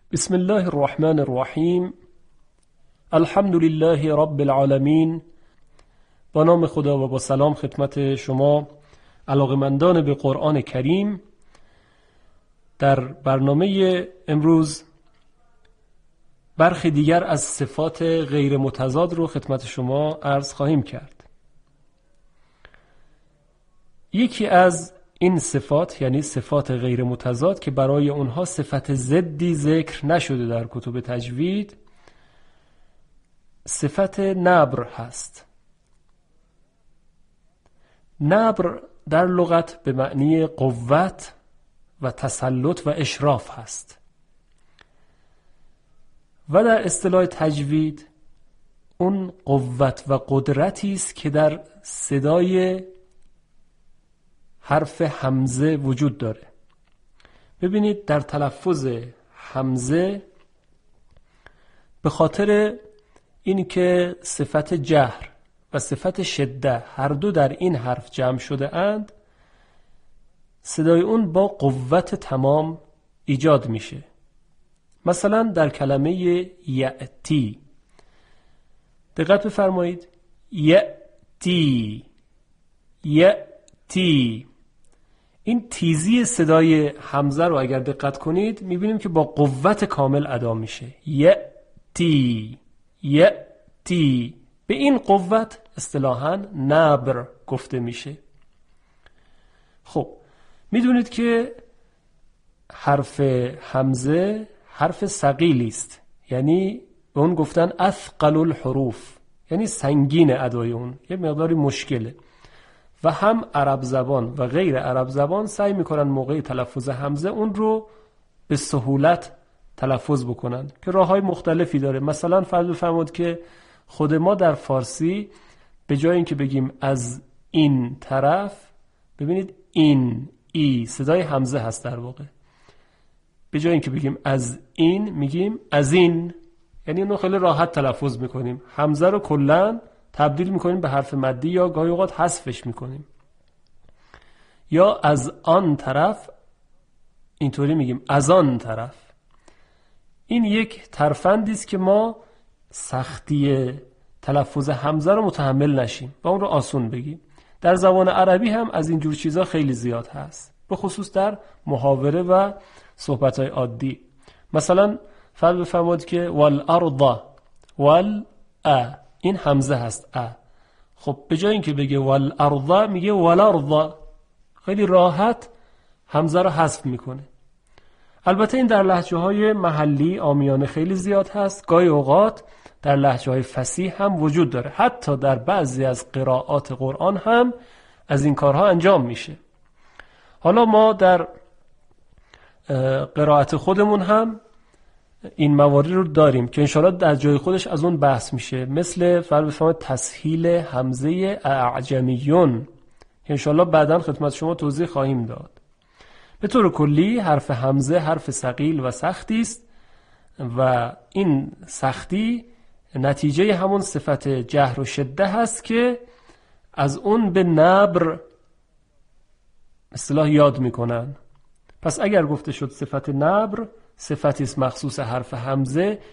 بسم الله الرحمن الرحیم. الحمد لله رب العالمین. با نام خدا و با سلام خدمت شما علاقمندان به قرآن کریم. در برنامه امروز برخی دیگر از صفات غیر متضاد رو خدمت شما عرض خواهیم کرد. یکی از این صفات، یعنی صفات غیر متضاد که برای اونها صفت ضدی ذکر نشده در کتب تجوید، صفت نبر هست. نبر در لغت به معنی قوت و تسلط و اشراف هست و در اصطلاح تجوید اون قوت و قدرتی است که در صدای حرف همزه وجود داره. ببینید در تلفظ همزه به خاطر این که صفت جهر و صفت شده هر دو در این حرف جمع شده اند، صدای اون با قوت تمام ایجاد میشه. مثلا در کلمه یأتی دقت بفرمایید، یأتی یأتی، این تیزی صدای همزه رو اگر دقت کنید میبینیم که با قوت کامل ادا میشه. یأتی یأتی، به این قوت اصطلاحاً نبر گفته میشه. خب میدونید که حرف همزه حرف ثقیلی است، یعنی به اون گفتن اثقل الحروف، یعنی سنگین ادای اون، یه مقداری مشکله و هم عرب زبان و غیر عرب زبان سعی میکنن موقع تلفظ همزه اون رو به سهولت تلفظ بکنن که راههای مختلفی داره. مثلا فرض بفرمایید که خود ما در فارسی به جای اینکه بگیم از این طرف، ببینید این ای صدای همزه هست در واقع. به جای اینکه بگیم از این میگیم از این، یعنی اونو خیلی راحت تلفظ میکنیم. همزه رو کلاً تبدیل میکنیم به حرف مدی یا گاهی اوقات حذفش میکنیم. یا از آن طرف اینطوری میگیم از آن طرف. این یک ترفندی است که ما سختی تلفظ همزه رو متحمل نشیم و اون رو آسون بگیم. در زبان عربی هم از این جور چیزا خیلی زیاد هست، به خصوص در محاوره و صحبت‌های عادی. مثلا فرض بفرمایید که والارض این همزه هست خب به جای اینکه بگه والارض میگه والارض، خیلی راحت همزه رو حذف میکنه. البته این در لهجه‌های محلی عامیانه خیلی زیاد هست، گاهی اوقات در لهجه‌های فصیح هم وجود داره، حتی در بعضی از قرائات قرآن هم از این کارها انجام میشه. حالا ما در قرائت خودمون هم این موارد رو داریم که انشاءالله در جای خودش از اون بحث میشه، مثل فرض بفرمایید تسهیل همزه اعجمیون، انشاءالله بعداً خدمت شما توضیح خواهیم داد. به طور کلی حرف همزه حرف ثقیل و سختی است و این سختی نتیجه همون صفت جهر و شده هست که از اون به نبر اصطلاح یاد میکنن. پس اگر گفته شد صفت نبر صفتی است مخصوص حرف همزه،